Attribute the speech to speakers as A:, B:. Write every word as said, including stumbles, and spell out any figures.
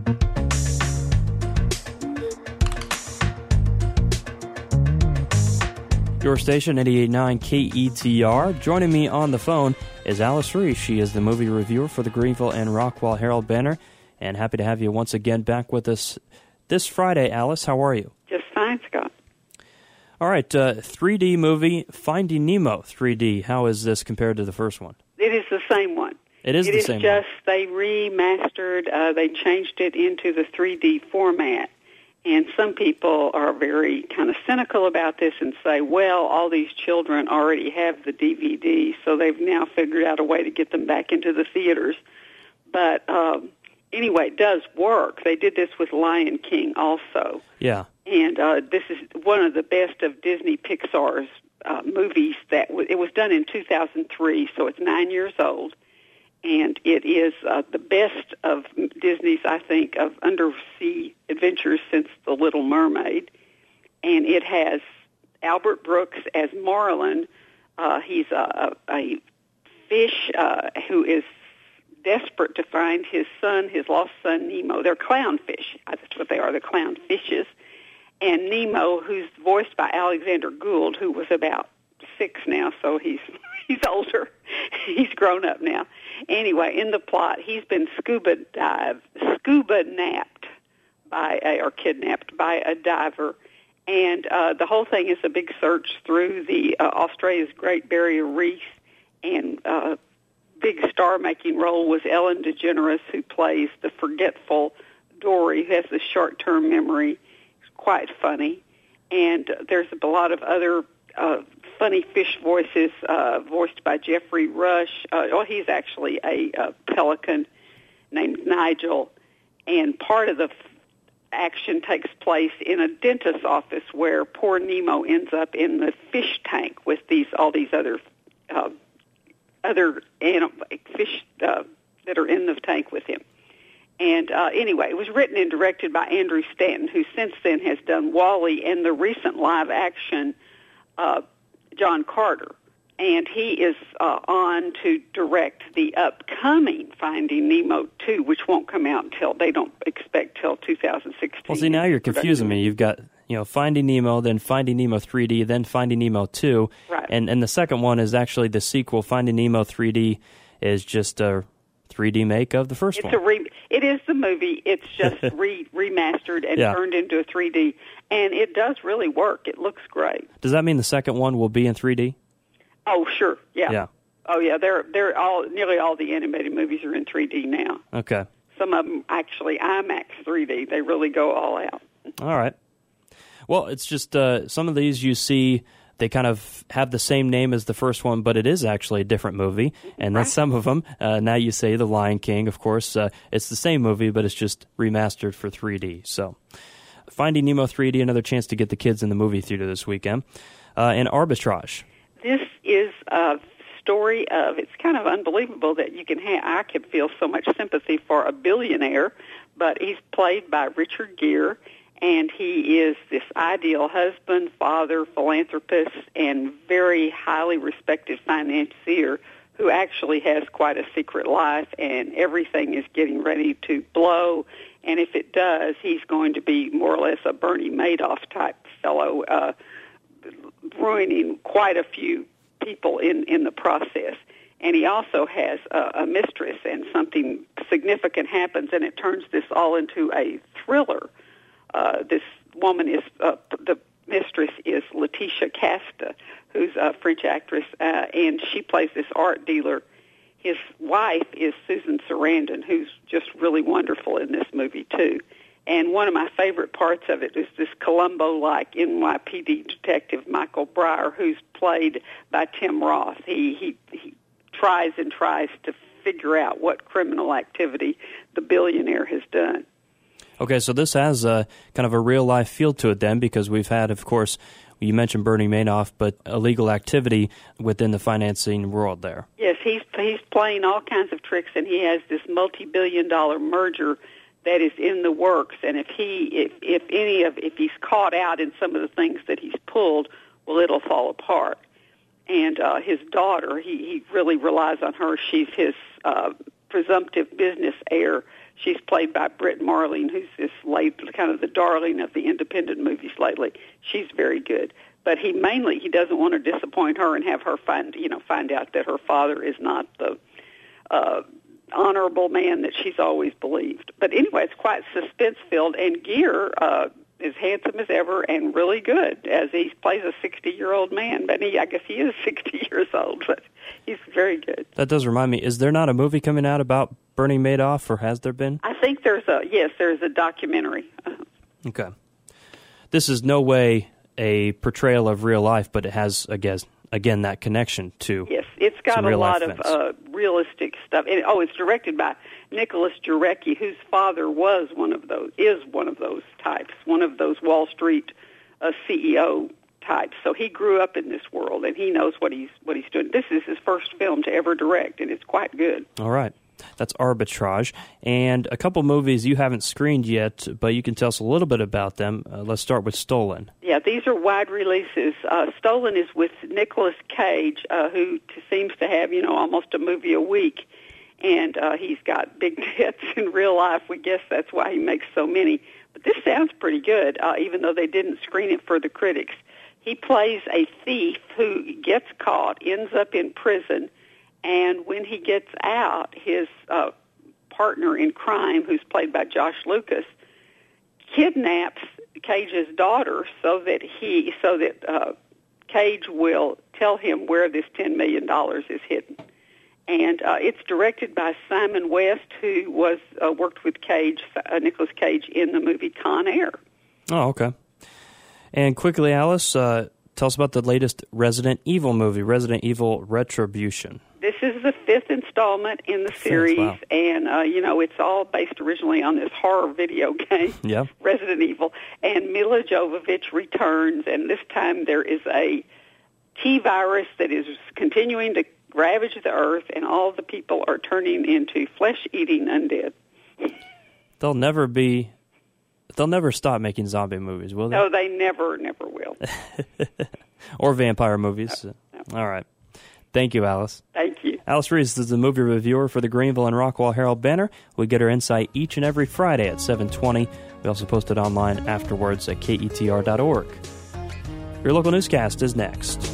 A: Your station, eighty-eight point nine K E T R. Joining me on the phone is Alice Reese. She is the movie reviewer for the Greenville and Rockwall Herald-Banner. And happy to have you once again back with us this Friday. Alice, how are you?
B: Just fine, Scott.
A: All right, uh, three D movie, Finding Nemo three D. How is this compared to the first one?
B: It is the same one.
A: It is
B: it
A: the
B: is
A: same
B: just,
A: one.
B: They remastered, uh, they changed it into the three D format. And some people are very kind of cynical about this and say, well, all these children already have the D V D, so they've now figured out a way to get them back into the theaters. But um, anyway, it does work. They did this with Lion King also.
A: Yeah.
B: And uh, this is one of the best of Disney Pixar's uh, movies. That w- It was done in two thousand three, so it's nine years old. And it is uh, the best of Disney's, I think, of undersea adventures since The Little Mermaid. And it has Albert Brooks as Marlin. Uh, he's a, a, a fish uh, who is desperate to find his son, his lost son, Nemo. They're clownfish. That's what they are, they're clownfishes. And Nemo, who's voiced by Alexander Gould, who was about six now, so he's he's older. He's grown up now. Anyway, in the plot, he's been scuba dive, scuba napped by a, or kidnapped by a diver, and uh, the whole thing is a big search through the uh, Australia's Great Barrier Reef. And uh, big star-making role was Ellen DeGeneres, who plays the forgetful Dory, who has the short-term memory. It's quite funny, and uh, there's a lot of other Uh, funny fish voices, uh, voiced by Jeffrey Rush. Uh, oh, he's actually a, a pelican named Nigel. And part of the f- action takes place in a dentist's office where poor Nemo ends up in the fish tank with these all these other uh, other anim- fish uh, that are in the tank with him. And uh, anyway, it was written and directed by Andrew Stanton, who since then has done WALL-E and the recent live-action Uh, John Carter, and he is uh, on to direct the upcoming Finding Nemo two, which won't come out until, they don't expect till two thousand sixteen.
A: Well, see, now you're confusing me. You've got, you know, Finding Nemo, then Finding Nemo three D, then Finding Nemo two,
B: right.
A: and, and the second one is actually the sequel. Finding Nemo three D is just a three D make of the first
B: it's
A: one.
B: A re- it is the movie. It's just re- remastered and
A: yeah.
B: turned into a three D, and it does really work. It looks great.
A: Does that mean the second one will be in three D?
B: Oh, sure, yeah.
A: Yeah.
B: Oh, yeah, they're, they're all, nearly all the animated movies are in three D now.
A: Okay.
B: Some of them actually IMAX three D. They really go all out.
A: All right. Well, it's just uh, some of these you see, they kind of have the same name as the first one, but it is actually a different movie. And
B: right.
A: then some of them, uh, now you say The Lion King, of course, uh, it's the same movie, but it's just remastered for three D. So Finding Nemo three D, another chance to get the kids in the movie theater this weekend. Uh, and Arbitrage.
B: This is a story of, it's kind of unbelievable that you can have, I could feel so much sympathy for a billionaire, but he's played by Richard Gere, and he is this ideal husband, father, philanthropist, and very highly respected financier who actually has quite a secret life, and everything is getting ready to blow. And if it does, he's going to be more or less a Bernie Madoff type fellow, uh, ruining quite a few people in, in the process. And he also has a, a mistress, and something significant happens, and it turns this all into a thriller. Uh, this woman is, uh, the mistress is Letitia Casta, who's a French actress, uh, and she plays this art dealer. His wife is Susan Sarandon, who's just really wonderful in this movie, too. And one of my favorite parts of it is this Columbo-like N Y P D detective, Michael Breyer, who's played by Tim Roth. He, he, he tries and tries to figure out what criminal activity the billionaire has done.
A: Okay, so this has a, kind of a real-life feel to it then, because we've had, of course, you mentioned Bernie Madoff, but illegal activity within the financing world there.
B: Yes, he's he's playing all kinds of tricks, and he has this multi-billion dollar merger that is in the works. And if he, if if any of, if he's caught out in some of the things that he's pulled, well, it'll fall apart. And uh, his daughter, he, he really relies on her. She's his uh, presumptive business heir She's played by Britt Marling, who's this late, kind of the darling of the independent movies lately. She's very good. But he mainly, he doesn't want to disappoint her and have her find, you know, find out that her father is not the uh, honorable man that she's always believed. But anyway, it's quite suspense-filled, and Gere uh, is handsome as ever and really good as he plays a sixty-year-old man. But he, I guess he is sixty years old, but he's very good.
A: That does remind me, is there not a movie coming out about Bernie Madoff, or has there been?
B: I think there's a, yes, there's a documentary. Uh-huh.
A: Okay. This is no way a portrayal of real life, but it has, again, again that connection to
B: yes, it's got a lot of uh, realistic stuff. And, oh, it's directed by Nicholas Jarecki, whose father was one of those, is one of those types, one of those Wall Street uh, C E O types. So he grew up in this world, and he knows what he's what he's doing. This is his first film to ever direct, and it's quite good.
A: All right. That's Arbitrage. And a couple movies you haven't screened yet, but you can tell us a little bit about them. Uh, let's start with Stolen.
B: Yeah, these are wide releases. Uh, Stolen is with Nicolas Cage, uh, who t- seems to have, you know, almost a movie a week. And uh, he's got big hits in real life. We guess that's why he makes so many. But this sounds pretty good, uh, even though they didn't screen it for the critics. He plays a thief who gets caught, ends up in prison, and when he gets out, his uh, partner in crime, who's played by Josh Lucas, kidnaps Cage's daughter so that he, so that uh, Cage will tell him where this ten million dollars is hidden. And uh, it's directed by Simon West, who was uh, worked with Cage, uh, Nicolas Cage, in the movie Con Air.
A: Oh, okay. And quickly, Alice, uh, tell us about the latest Resident Evil movie, Resident Evil Retribution.
B: This is the fifth installment in the series,
A: wow.
B: and, uh, you know, it's all based originally on this horror video game,
A: yeah.
B: Resident Evil. And Mila Jovovich returns, and this time there is a T-virus that is continuing to ravage the earth, and all the people are turning into flesh-eating undead.
A: They'll never be... They'll never stop making zombie movies, will they?
B: No, they never, never will.
A: Or vampire movies.
B: No, no.
A: All right. Thank you, Alice.
B: Thank you.
A: Alice Reese is the movie reviewer for the Greenville and Rockwall Herald-Banner. We get her insight each and every Friday at seven twenty. We also post it online afterwards at K E T R dot org. Your local newscast is next.